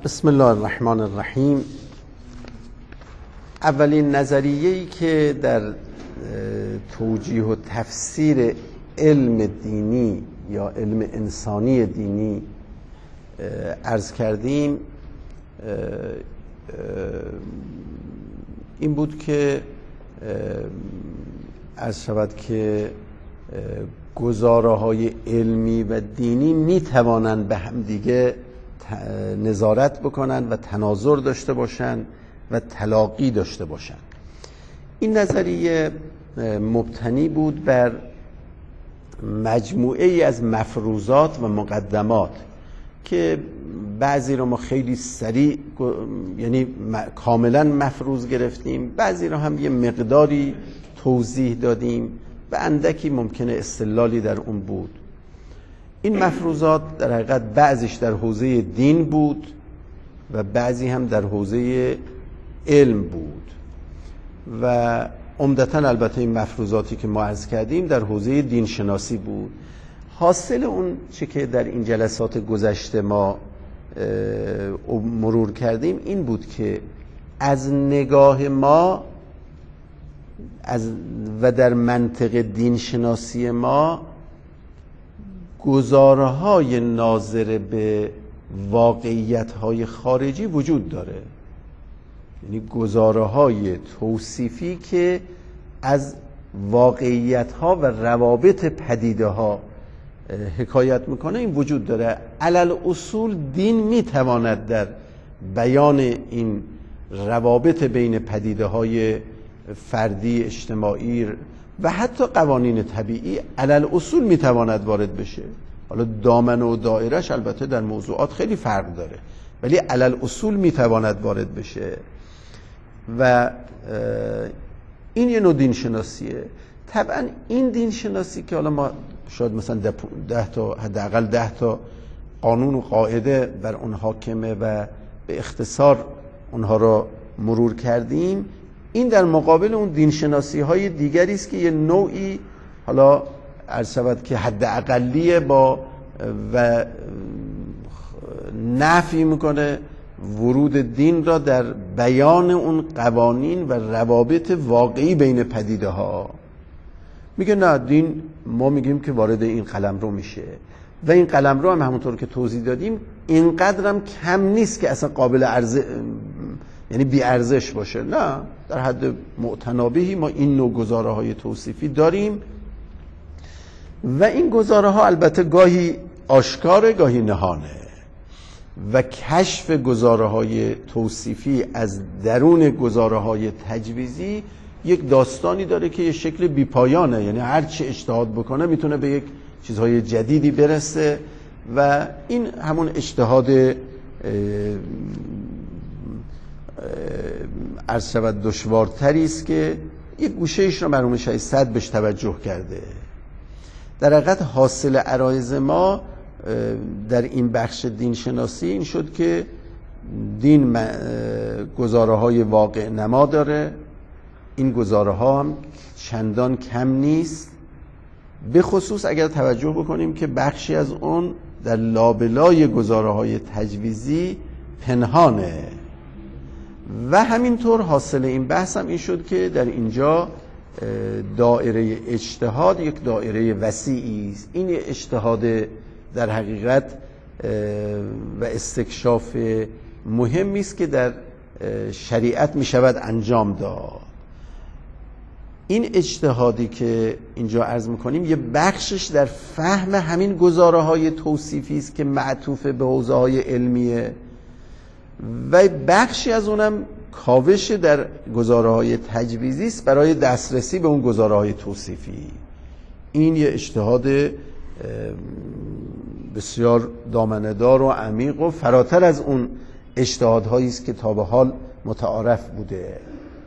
بسم الله الرحمن الرحیم. اولین نظریه‌ای که در توجیه و تفسیر علم دینی یا علم انسانی دینی عرض کردیم این بود که عرض شود که گزاره‌های علمی و دینی می توانند به همدیگه نظارت بکنن و تناظر داشته باشن و تلاقی داشته باشن. این نظریه مبتنی بود بر مجموعه ای از مفروضات و مقدمات که بعضی رو ما خیلی سریع یعنی کاملا مفروض گرفتیم، بعضی رو هم یه مقداری توضیح دادیم و اندکی ممکنه استدلالی در اون بود. این مفروضات در حقیقت بعضیش در حوزه دین بود و بعضی هم در حوزه علم بود و عمدتاً البته این مفروضاتی که ما عرض کردیم در حوزه دین شناسی بود. حاصل اون چه که در این جلسات گذشته ما مرور کردیم این بود که از نگاه ما و در منطق دین شناسی ما گزاره‌های ناظر به واقعیت‌های خارجی وجود داره، یعنی گزاره‌های توصیفی که از واقعیت‌ها و روابط پدیده‌ها حکایت میکنه این وجود داره. علل اصول دین میتواند در بیان این روابط بین پدیده‌های فردی، اجتماعی و حتی قوانین طبیعی علل اصول میتواند وارد بشه. حالا دامنه و دایرهش البته در موضوعات خیلی فرق داره، ولی علل اصول میتواند وارد بشه و این یه نوع دین شناسیه. طبعا این دین شناسی که حالا ما شاید مثلا 10 تا حداقل 10 تا قانون و قاعده بر اون حاکمه و به اختصار اونها رو مرور کردیم، این در مقابل اون دین شناسی های دیگری است که یه نوعی حالا عرض شود که حد اقلیه با و نفی میکنه ورود دین را در بیان اون قوانین و روابط واقعی بین پدیده ها. میگه نه، دین ما میگیم که وارد این قلمرو میشه و این قلمرو هم همونطور که توضیح دادیم اینقدر هم کم نیست که اصلا قابل عرضه یعنی بی ارزش باشه. نه، در حد معتنابهی ما این نوع گزاره های توصیفی داریم و این گزاره ها البته گاهی آشکاره گاهی نهانه و کشف گزاره های توصیفی از درون گزاره های تجویزی یک داستانی داره که یه شکل بی پایانه، یعنی هر چی اجتهاد بکنه میتونه به یک چیزهای جدیدی برسه و این همون اجتهاد عرض شود دشوارتری است که یک گوشه‌ایش رو مرحوم شهید صدر بهش توجه کرده. در حقیقت حاصل عرایض ما در این بخش دین شناسی این شد که دین گزاره‌های واقع نما داره، این گزاره‌ها هم چندان کم نیست، به خصوص اگر توجه بکنیم که بخشی از اون در لابلای گزاره‌های تجویزی پنهانه و همینطور حاصل این بحث هم این شد که در اینجا دایره اجتهاد یک دایره وسیعی است. این اجتهاد در حقیقت و استکشاف مهمی است که در شریعت می شود انجام داد. این اجتهادی که اینجا عرض میکنیم یه بخشش در فهم همین گزاره های توصیفی است که معطوف به حوزه های علمیه و بخشی از اونم کاوش در گزاره های تجویزی است برای دسترسی به اون گزاره های توصیفی. این یه اجتهاد بسیار دامنه‌دار و عمیق و فراتر از اون اجتهادهایی است که تا به حال متعارف بوده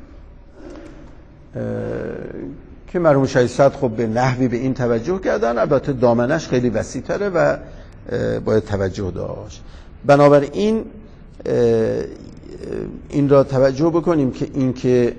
که مرحوم شهید صدر خب به نحوی به این توجه کردن. البته دامنش خیلی وسیع‌تره و باید توجه داشت. بنابراین این را توجه بکنیم که این که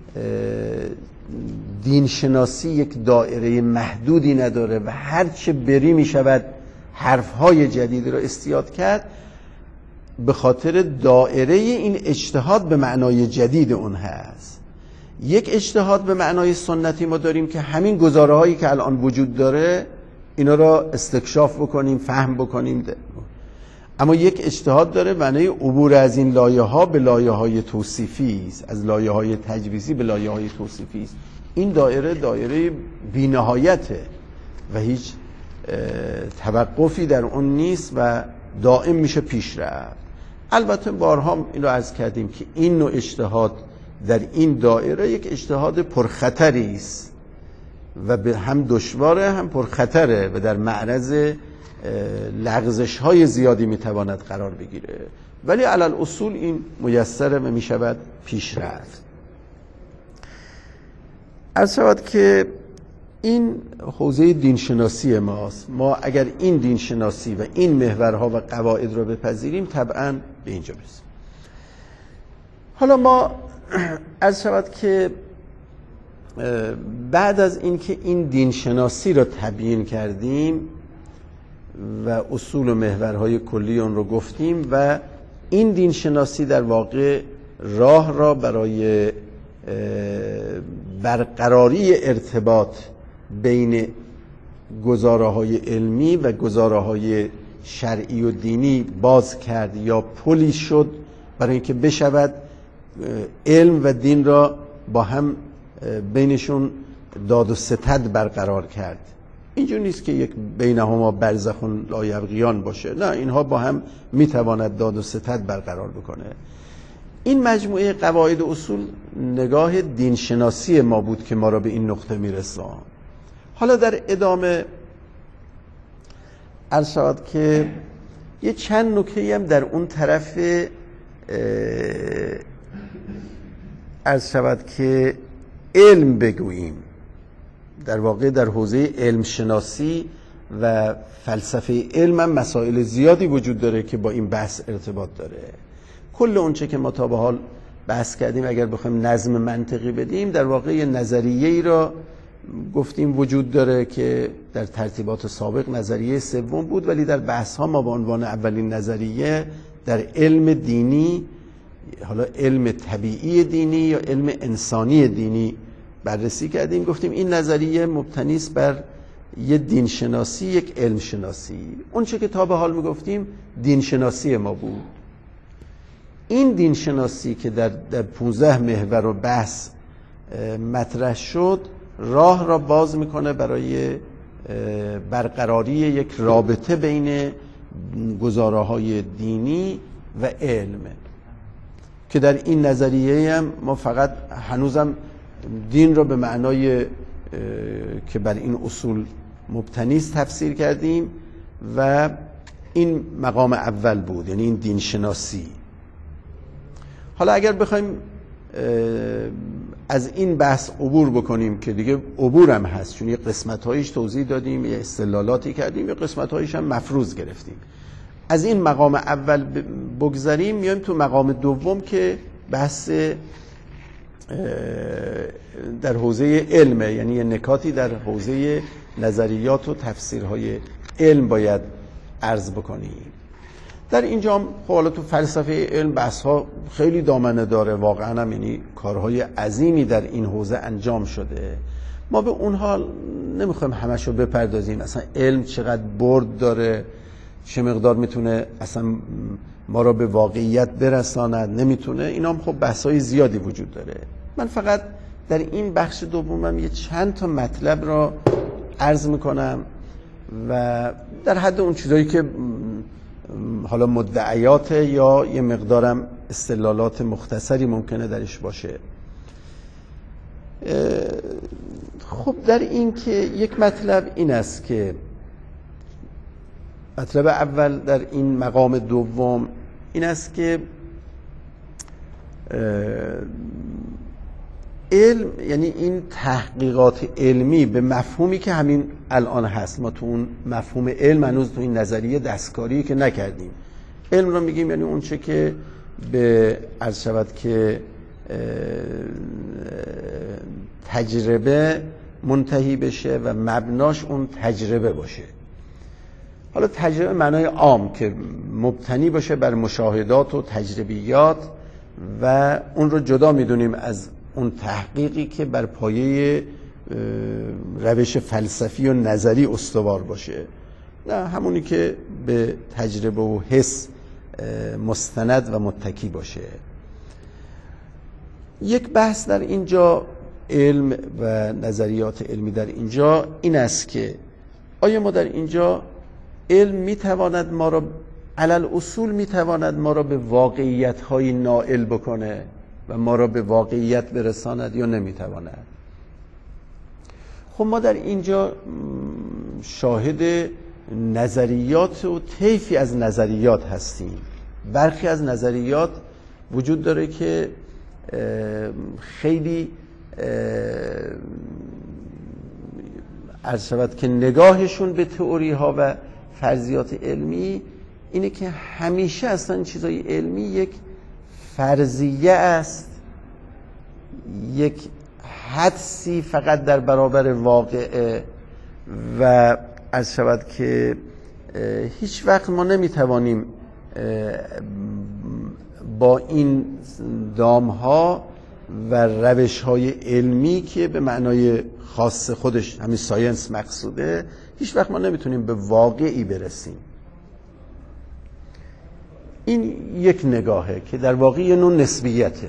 دین شناسی یک دایره محدودی نداره و هر چه بری می شود حرفهای جدیدی را استیاد کرد. به خاطر دایره این اجتهاد به معنای جدید اون هست. یک اجتهاد به معنای سنتی ما داریم که همین گزاره هایی که الان وجود داره اینا را استکشاف بکنیم، فهم بکنیم. اما یک اجتهاد داره معنای عبور از این لایه ها به لایه های توصیفی است، از لایه های تجویزی به لایه های توصیفی است. این دایره بی‌نهایته و هیچ توقفی در اون نیست و دائم میشه پیش رفت. البته بارها این رو عرض کردیم که این نوع اجتهاد در این دایره یک اجتهاد پرخطری است و به هم دشواره هم پرخطره و در معرض لغزش های زیادی میتواند قرار بگیره، ولی علی الاصول این میسره و میشود پیش رفت. عرض شود که این حوزه دینشناسی ماست. ما اگر این دینشناسی و این محورها و قواعد رو بپذیریم طبعاً به اینجا برسیم. حالا ما عرض شود که بعد از اینکه این دینشناسی رو تبیین کردیم و اصول و محورهای کلی اون رو گفتیم و این دینشناسی در واقع راه را برای برقراری ارتباط بین گزاره‌های علمی و گزاره‌های شرعی و دینی باز کرد یا پلی شد برای اینکه بشود علم و دین را با هم بینشون داد و ستد برقرار کرد. اینجور نیست که یک بینهما برزخ لا یبغیان باشه، نه، اینها با هم میتواند داد و ستد برقرار بکنه. این مجموعه قواعد و اصول نگاه دینشناسی ما بود که ما را به این نقطه میرساند. حالا در ادامه عرض شود که یه چند نکته هم در اون طرف عرض شود که علم بگوییم. در واقع در حوزه علم شناسی و فلسفه علم هم مسائل زیادی وجود داره که با این بحث ارتباط داره. کل اونچه که ما تا به حال بحث کردیم اگر بخوایم نظم منطقی بدیم، در واقع یه نظریه‌ای را گفتیم وجود داره که در ترتیبات سابق نظریه سوم بود، ولی در بحث ها ما به عنوان اولین نظریه در علم دینی، حالا علم طبیعی دینی یا علم انسانی دینی بررسی کردیم. گفتیم این نظریه مبتنی است بر یه دینشناسی، یک علم شناسی. اون چه که تا به حال میگفتیم دینشناسی ما بود. این دینشناسی که در 15 محور و بحث مطرح شد راه را باز میکنه برای برقراری یک رابطه بین گزاره‌های دینی و علم که در این نظریه هم ما فقط هنوزم دین را به معنای که بر این اصول مبتنی است تفسیر کردیم و این مقام اول بود، یعنی این دین شناسی. حالا اگر بخوایم از این بحث عبور بکنیم که دیگه عبور هم هست، چون یه قسمت‌هایش توضیح دادیم، یه استدلالاتی کردیم، یه قسمت‌هایش هم مفروض گرفتیم. از این مقام اول بگذاریم میایم تو مقام دوم که بحث در حوزه علمه، یعنی یه نکاتی در حوزه نظریات و تفسیرهای علم باید عرض بکنیم. در اینجا خب حالا تو فلسفه علم بحث‌ها خیلی دامنه داره، واقعا هم یعنی کارهای عظیمی در این حوزه انجام شده. ما به اونها نمیخوایم همشو بپردازیم، اصلا علم چقدر برد داره، چه مقدار میتونه اصلا ما را به واقعیت برساند، نمیتونه، اینا هم خب بحث‌های زیادی وجود داره. من فقط در این بخش دومم یه چند تا مطلب را عرض میکنم و در حد اون چیزایی که حالا مدعیات یا یه مقدارم استدلالات مختصری ممکنه درش باشه. خب در این که یک مطلب این است که مطلب اول در این مقام دوم این است که علم، یعنی این تحقیقات علمی به مفهومی که همین الان هست، ما تو اون مفهوم علم هنوز تو این نظریه دستکاری که نکردیم. علم رو میگیم یعنی اون چه که به عرض شود که تجربه منتهی بشه و مبناش اون تجربه باشه. حالا تجربه معنای عام که مبتنی باشه بر مشاهدات و تجربیات و اون رو جدا میدونیم از اون تحقیقی که بر پایه روش فلسفی و نظری استوار باشه. نه، همونی که به تجربه و حس مستند و متکی باشه. یک بحث در اینجا، علم و نظریات علمی در اینجا این است که آیا ما در اینجا علم میتواند ما را علل اصول میتواند ما را به واقعیت های نائل بکنه و ما را به واقعیت برساند یا نمیتواند؟ خب ما در اینجا شاهد نظریات و طیفی از نظریات هستیم. برخی از نظریات وجود داره که خیلی عرض شود که نگاهشون به تئوری ها و فرضیات علمی اینه که همیشه اصلا چیزای علمی یک فرضیه است، یک حدسی فقط در برابر واقعه و عرض شود که هیچ وقت ما نمیتوانیم با این دامها و روش‌های علمی که به معنای خاص خودش همین ساینس مقصوده، هیچ وقت ما نمیتونیم به واقعی برسیم. این یک نگاهه که در واقع یه نوع نسبیته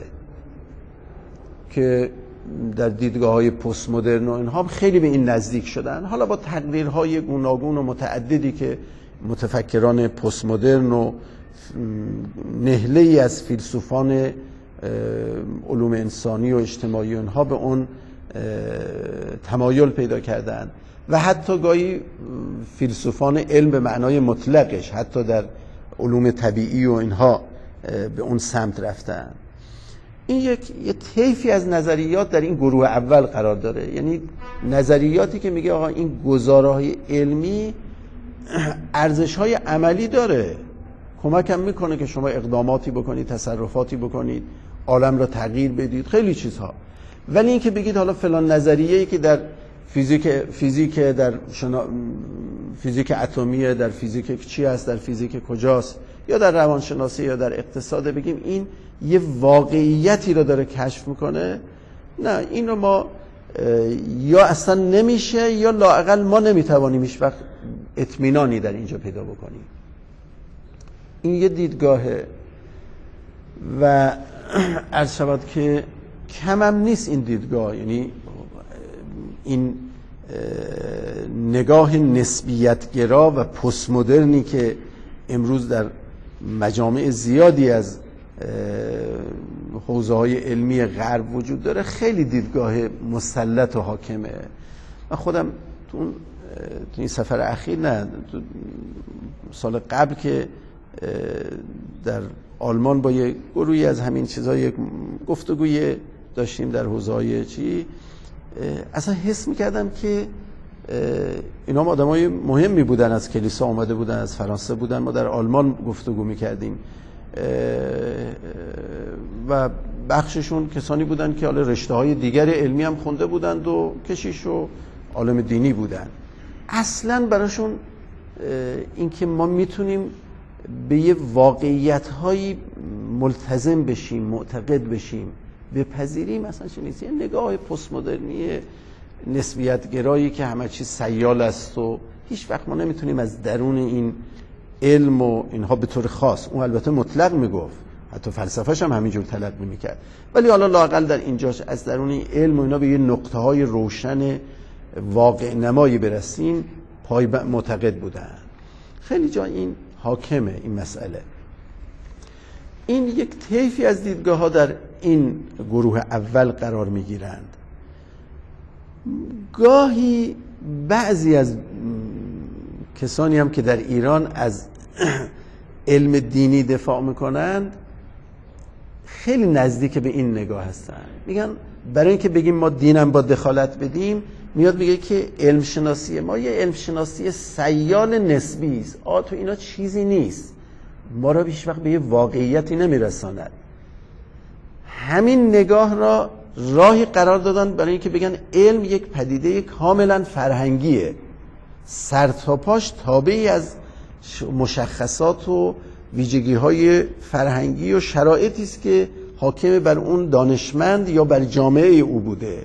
که در دیدگاه‌های پست مدرن و اینها خیلی به این نزدیک شدن، حالا با تقریرهای گوناگون و متعددی که متفکران پست مدرن و نهله‌ای از فیلسوفان علوم انسانی و اجتماعی اونها به اون تمایل پیدا کردن و حتی گاهی فیلسوفان علم به معنای مطلقش حتی در علوم طبیعی و اینها به اون سمت رفتن. این یه طیفی از نظریات در این گروه اول قرار داره، یعنی نظریاتی که میگه آقا این گزاره‌های علمی ارزش‌های عملی داره، کمکم میکنه که شما اقداماتی بکنید، تصرفاتی بکنید، عالم را تغییر بدید، خیلی چیزها. ولی این که بگید حالا فلان نظریه‌ای که در فیزیک در فیزیک اتمی، در فیزیک چی هست، در فیزیک کجاست، یا در روانشناسی یا در اقتصاد، بگیم این یه واقعیتی رو داره کشف میکنه، نه، این رو ما یا اصلا نمیشه یا لااقل ما نمیتوانیم هیچ وقت اطمینانی در اینجا پیدا بکنیم. این یه دیدگاهه و عرض شود که کم هم نیست این دیدگاه، یعنی این نگاه نسبیتگرا و پست مدرنی که امروز در مجامع زیادی از حوزه‌های علمی غرب وجود داره خیلی دیدگاه مسلط و حاکمه. من خودم تو این سفر اخیر، نه تو سال قبل که در آلمان با یه گروهی از همین چیزها یک گفتگوی داشتیم در حوزه‌های چی، اصلا حس می‌کردم که اینا هم آدمای مهمی بودن، از کلیسا اومده بودن، از فرانسه بودن، ما در آلمان گفتگو می‌کردیم و بخششون کسانی بودن که حالا رشته‌های دیگر علمی هم خونده بودند و کشیش و عالم دینی بودن. اصلاً براشون این که ما میتونیم به یه واقعیت‌هایی ملتزم بشیم، معتقد بشیم، بپذیریم، اصلا چه نیست. یه نگاه پست مدرنی نسبیت گرایی که همه چیز سیال است و هیچ وقت ما نمیتونیم از درون این علم و اینها به طور خاص، اون البته مطلق میگفت، حتی فلسفه‌ش هم همینجور تلقی میکرد، ولی حالا لااقل در اینجاش از درون این علم و اینا به یه نقطه‌های روشن واقع نمایی برسیم پای معتقد بودن. خیلی جا این حاکمه این مسئله. این یک طیفی از دیدگاه‌ها در این گروه اول قرار میگیرند. گاهی بعضی از کسانی هم که در ایران از علم دینی دفاع میکنند خیلی نزدیک به این نگاه هستن. میگن برای اینکه بگیم ما دینم با دخالت بدیم، میاد میگه که علم شناسی ما یه علم شناسی سیال نسبی است. تو اینا چیزی نیست، ما را هیچ وقت به یه واقعیتی نمیرساند. همین نگاه را راهی قرار دادن برای اینکه بگن علم یک پدیده کاملا فرهنگیه، سر تا پاش تابعی از مشخصات و ویژگی‌های فرهنگی و شرایطی است که حاکم بر اون دانشمند یا بر جامعه او بوده.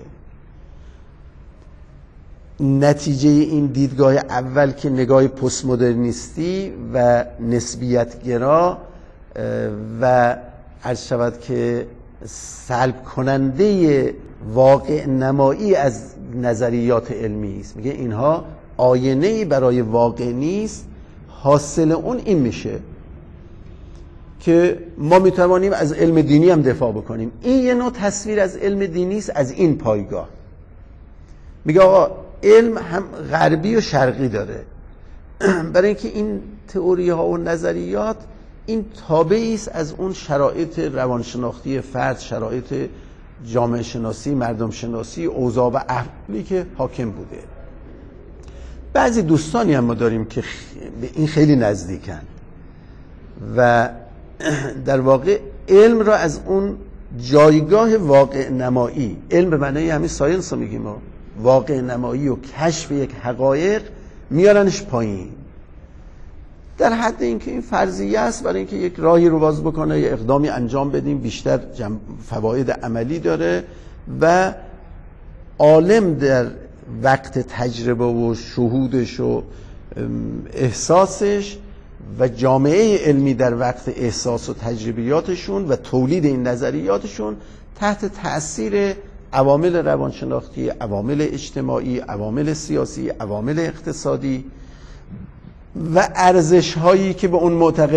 نتیجه این دیدگاه اول که نگاه پست مدرنیستی و نسبیت‌گرا و عرض شود که سلب کننده واقع نمایی از نظریات علمی است. میگه اینها آینه‌ای برای واقع نیست. حاصل اون این میشه که ما میتوانیم از علم دینی هم دفاع بکنیم. این یه نوع تصویر از علم دینی است از این پایگاه. میگه آقا علم هم غربی و شرقی داره. برای اینکه این تئوری ها و نظریات این تابعی است از اون شرایط روانشناختی فرد، شرایط جامعه شناسی، مردم شناسی، اوضاع و احوالی که حاکم بوده. بعضی دوستانی هم ما داریم که به این خیلی نزدیکن و در واقع علم را از اون جایگاه واقع نمایی، علم به معنی همین ساینس رو میگیم، واقع نمایی و کشف یک حقایق میارنش پایین، در حد اینکه این فرضیه است برای اینکه یک راهی رو باز بکنه، یک اقدامی انجام بدیم بیشتر فواید عملی داره و عالم در وقت تجربه و شهودش و احساسش و جامعه علمی در وقت احساس و تجربیاتشون و تولید این نظریاتشون تحت تأثیر عوامل روانشناختی، عوامل اجتماعی، عوامل سیاسی، عوامل اقتصادی و ارزش هایی که به اون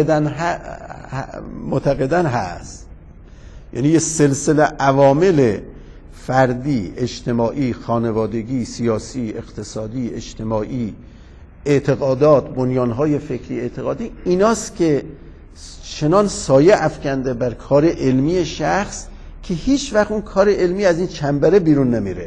معتقدن هست. یعنی یه سلسله عوامل فردی، اجتماعی، خانوادگی، سیاسی، اقتصادی، اجتماعی، اعتقادات، بنیانهای فکری اعتقادی، ایناست که چنان سایه افکنده بر کار علمی شخص که هیچ وقت اون کار علمی از این چنبره بیرون نمیره،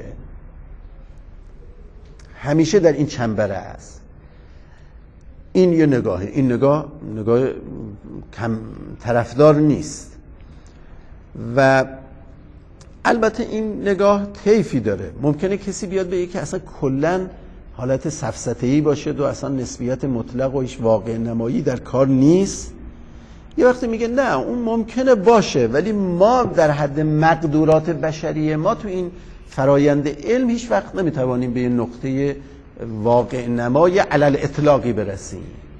همیشه در این چنبره است. این یه نگاهه. این نگاه کم طرفدار نیست و البته این نگاه طیفی داره. ممکنه کسی بیاد بگه که اصلا کلن حالت سفسطه‌ای باشه و اصلا نسبیت مطلق و هیچ واقع نمایی در کار نیست. یه وقتی میگه نه اون ممکنه باشه ولی ما در حد مقدورات بشری ما تو این فرایند علم هیچ وقت نمیتوانیم به این نقطه واقع نمای علل اطلاقی برسیم.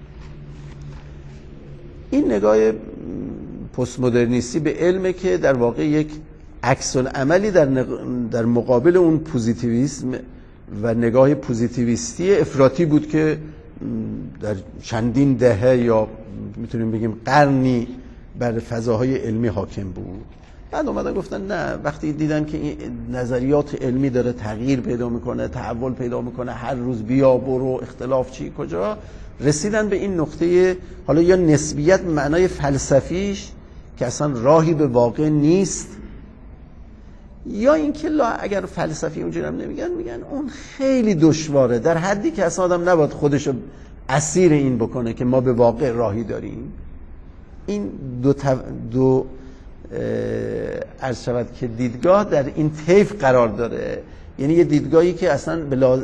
این نگاه پست مدرنیستی به علمه که در واقع یک عکس العملی در مقابل اون پوزیتیویسم و نگاه پوزیتیویستی افراطی بود که در چندین دهه یا میتونیم بگیم قرنی بر فضاهای علمی حاکم بود. بعد اومدن گفتن نه، وقتی دیدن که این نظریات علمی داره تغییر پیدا میکنه، تحول پیدا میکنه، هر روز بیا برو، اختلاف چی کجا، رسیدن به این نقطه حالا یا نسبیت معنای فلسفیش که اصلا راهی به واقع نیست، یا اینکه اگر فلسفی اونجوری هم نمیگن، میگن اون خیلی دشواره، در حدی که اصلا آدم نباید خودشو اسیر این بکنه که ما به واقع راهی داریم. این دو عرض شود که دیدگاه در این طیف قرار داره. یعنی یه دیدگاهی که اصلا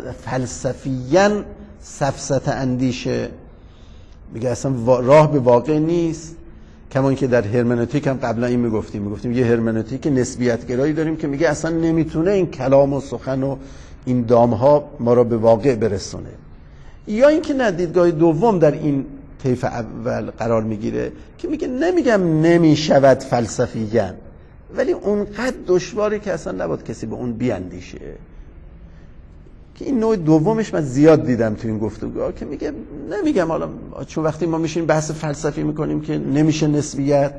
فلسفیاً سفسطه اندیشه، میگه اصلا راه به واقع نیست. کما اینکه در هرمنوتیک هم قبلا این میگفتیم یه هرمنوتیک نسبیت گرایی داریم که میگه اصلا نمیتونه این کلام و سخن و این دامها ما را به واقع برسونه. یا اینکه نه، دیدگاه دوم در این طیف اول قرار میگیره که میگه نمیگم نمیشود فلسفیاً، ولی اونقدر دشواره که اصلا نباید کسی به اون بیاندیشه. که این نوع دومش من زیاد دیدم تو این گفتگوها که میگه نمیگم حالا چون وقتی ما میشیم بحث فلسفی میکنیم که نمیشه نسبیت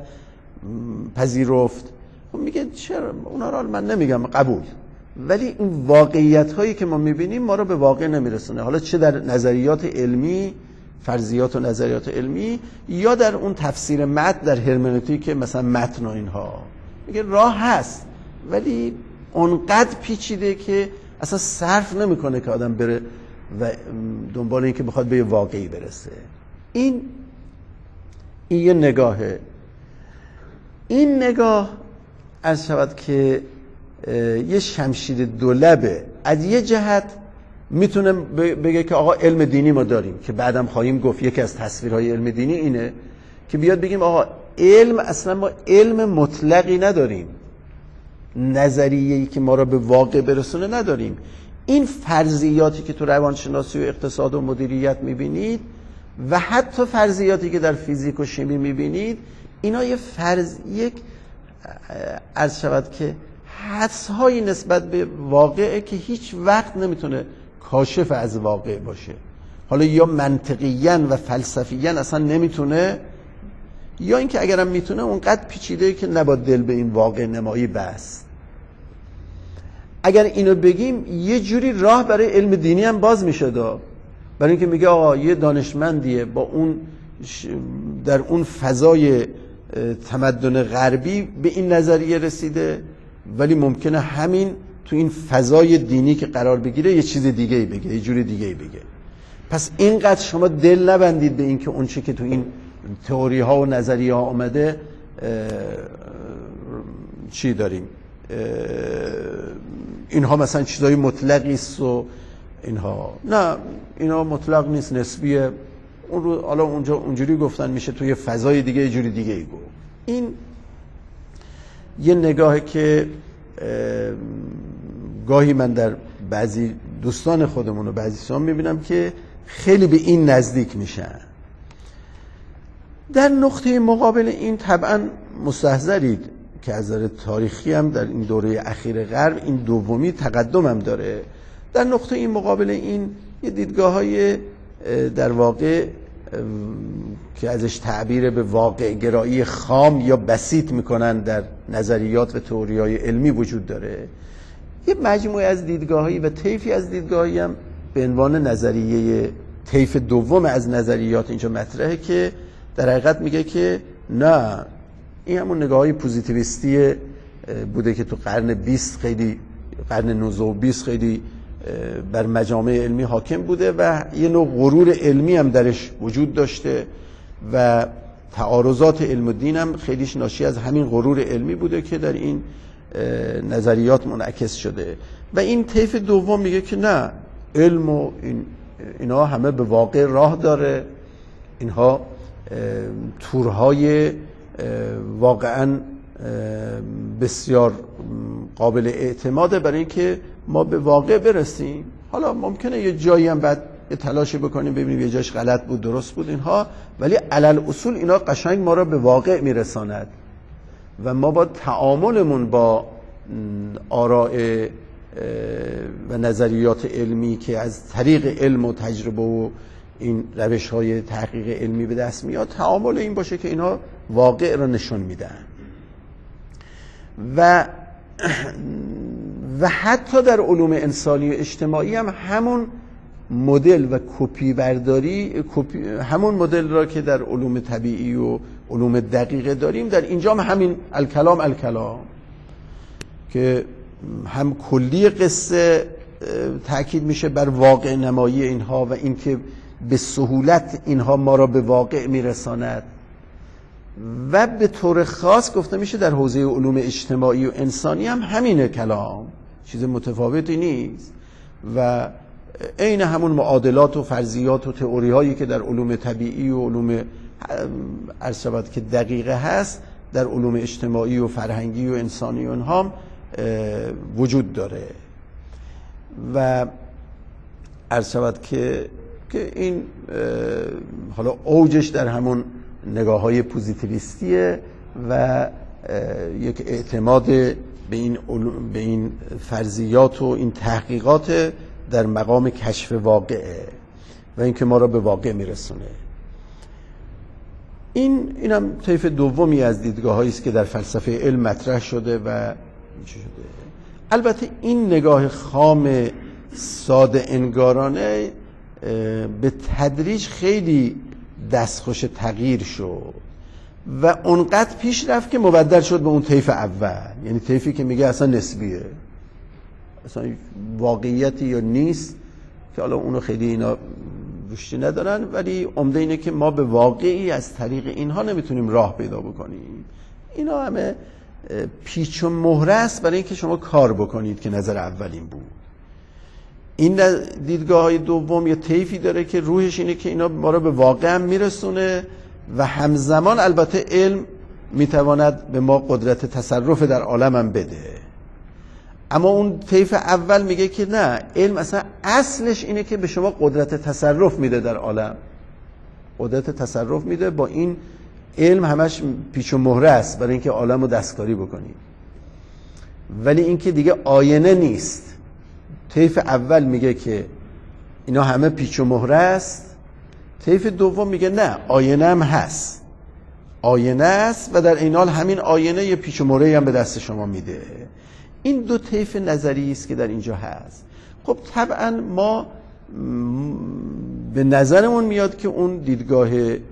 پذیرفت، میگه چرا اونا رو من نمیگم قبول، ولی این واقعیت هایی که ما میبینیم ما رو به واقع نمیرسونه، حالا چه در نظریات علمی، فرضیات و نظریات علمی، یا در اون تفسیر متن در هرمنوتیک مثلا متن و اینها. میگه راه هست ولی اونقدر پیچیده که اصلا صرف نمیکنه که آدم بره و دنبال این که بخواد به واقعی برسه. این یه نگاهه. این نگاه از شود که یه شمشیر دولبه. از یه جهت میتونه بگه که آقا علم دینی ما داریم، که بعدم خواهیم گفت یکی از تصویرهای علم دینی اینه که بیاد بگیم آقا علم، اصلا ما علم مطلقی نداریم، نظریه‌ای که ما را به واقع برسونه نداریم. این فرضیاتی که تو روانشناسی و اقتصاد و مدیریت میبینید و حتی فرضیاتی که در فیزیک و شیمی میبینید، اینا یک عرض شود که حدس‌هایی نسبت به واقعه که هیچ وقت نمیتونه کاشف از واقع باشه. حالا یا منطقیاً و فلسفیاً اصلا نمیتونه، یا اینکه اگرم میتونه اونقدر پیچیده که نباید دل به این واقع نمایی بست. اگر اینو بگیم یه جوری راه برای علم دینی هم باز میشه برای اینکه میگه آقا یه دانشمندیه با اون در اون فضای تمدن غربی به این نظریه رسیده، ولی ممکنه همین تو این فضای دینی که قرار بگیره یه چیز دیگه‌ای بگه، یه جوری دیگه‌ای بگه. پس اینقدر شما دل نبندید به این که اون چه که تو این تئوری ها و نظریه ها آمده چی داریم، اینها مثلا چیزای مطلقی است و اینها نه، اینا مطلق نیست، نسبیه. اون رو حالا اونجا اونجوری گفتن میشه توی فضای دیگه یه جوری دیگه ای گفت. این یه نگاهی که گاهی من در بعضی دوستان خودمون و بعضی دوستان میبینم که خیلی به این نزدیک میشن. در نقطه مقابل این طبعا مستحضرید که از نظر تاریخی هم در این دوره اخیر غرب این دومی تقدم هم داره. در نقطه این مقابل این یه دیدگاه‌های در واقع که ازش تعبیر به واقع گرایی خام یا بسیط میکنن در نظریات و تئوری‌های علمی وجود داره. یه مجموعه از دیدگاه‌هایی و طیفی از دیدگاه‌هایی هم به عنوان نظریه طیف دوم از نظریات اینجا مطرحه که در حقیقت میگه که نه، این همون نگاه‌های پوزیتیویستی بوده که تو قرن 20 خیلی، قرن 19 و 20 خیلی بر مجامع علمی حاکم بوده و یه نوع غرور علمی هم درش وجود داشته و تعارضات علم و دین هم خیلیش ناشی از همین غرور علمی بوده که در این نظریات منعکس شده. و این طیف دوم میگه که نه، علم و اینا همه به واقع راه داره، اینها تورهای واقعا بسیار قابل اعتماده برای اینکه ما به واقع برسیم. حالا ممکنه یه جایی هم بعد یه تلاشی بکنیم ببینیم یه جاش غلط بود درست بود اینها، ولی علل اصول اینا قشنگ ما را به واقع میرساند و ما با تعاملمون با آراء و نظریات علمی که از طریق علم و تجربه و این روش‌های تحقیق علمی به دست میاد، تعامل این باشه که اینها واقع را نشون میدن. و حتی در علوم انسانی و اجتماعی هم همون مدل و کپی برداری، همون مدل را که در علوم طبیعی و علوم دقیقه داریم، در اینجا هم همین الکلام که هم کلی قصه تأکید میشه بر واقع نمایی اینها و اینکه به سهولت اینها ما را به واقع میرساند، و به طور خاص گفته میشه در حوزه علوم اجتماعی و انسانی هم همینه، کلام چیز متفاوتی نیست و عین همون معادلات و فرضیات و تئوری هایی که در علوم طبیعی و علوم عرض شود که دقیقه هست در علوم اجتماعی و فرهنگی و انسانی و اونها وجود داره. و عرض شود که این حالا اوجش در همون نگاه های پوزیتیویستیه و یک اعتماد به این فرضیات و این تحقیقات در مقام کشف واقعه و اینکه ما را به واقع میرسونه. اینم طیف دومی از دیدگاه‌هایی است که در فلسفه علم مطرح شده و البته این نگاه خام ساده انگارانه به تدریج خیلی دستخوش تغییر شد و اونقدر پیش رفت که مبدل شد به اون طیف اول، یعنی طیفی که میگه اصلا نسبیه، اصلا واقعیتی یا نیست، که حالا اونو خیلی اینا روشی ندارن، ولی عمده اینه که ما به واقعی از طریق اینها نمیتونیم راه پیدا بکنیم. اینا همه پیچ و مهره است برای اینکه شما کار بکنید که نظر اولین بود. این دیدگاه‌های دوم یه طیفی داره که روحش اینه که اینا ما رو به واقع هم میرسونه و همزمان البته علم میتواند به ما قدرت تصرف در عالم هم بده. اما اون طیف اول میگه که نه، علم اصلا اصلش اینه که به شما قدرت تصرف میده در عالم، قدرت تصرف میده. با این علم همش پیچ و مهره است برای اینکه عالم رو دستکاری بکنید، ولی اینکه دیگه آینه نیست. طیف اول میگه که اینا همه پیچ و مهره است، طیف دوم میگه نه، آینه هم هست، آینه است و در این حال همین آینه یه پیچ و مهره هم به دست شما میده. این دو طیف نظری است که در اینجا هست. خب طبعا ما به نظرمون میاد که اون دیدگاه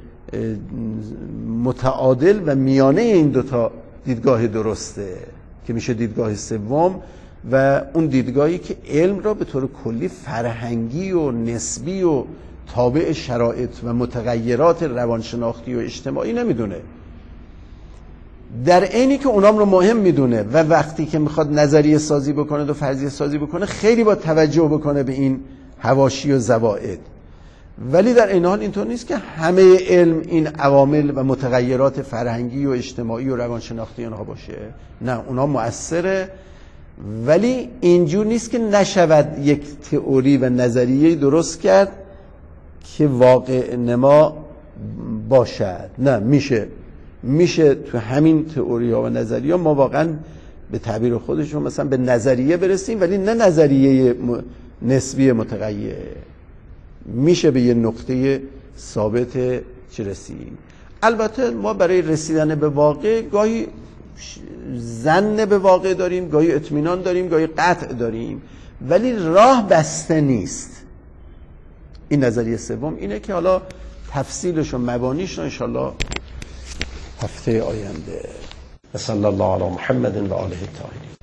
متعادل و میانه این دوتا دیدگاه درسته که میشه دیدگاه سوم، و اون دیدگاهی که علم را به طور کلی فرهنگی و نسبی و تابع شرایط و متغیرات روانشناختی و اجتماعی نمیدونه، در عینی که اونام رو مهم میدونه و وقتی که میخواد نظریه سازی بکنه و فرضیه سازی بکنه خیلی با توجه بکنه به این حواشی و زوائد. ولی در این حال اینطور نیست که همه علم این عوامل و متغیرات فرهنگی و اجتماعی و روانشناختی اونها باشه. نه، اونها مؤثره، ولی اینجور نیست که نشود یک تئوری و نظریه درست کرد که واقع نما باشد. نه، میشه تو همین تئوری ها و نظریه ها ما واقعا به تعبیر خودشون مثلا به نظریه برسیم، ولی نه نظریه نسبی متغیر، میشه به یه نقطه ثابت چه رسیم. البته ما برای رسیدن به واقع گاهی ظن به واقع داریم، گاهی اطمینان داریم، گاهی قطع داریم، ولی راه بسته نیست. این نظریه سوم اینه که حالا تفصیلش و مبانیش رو انشالله هفته آینده. صلی الله علی محمد و آله الطاهرین.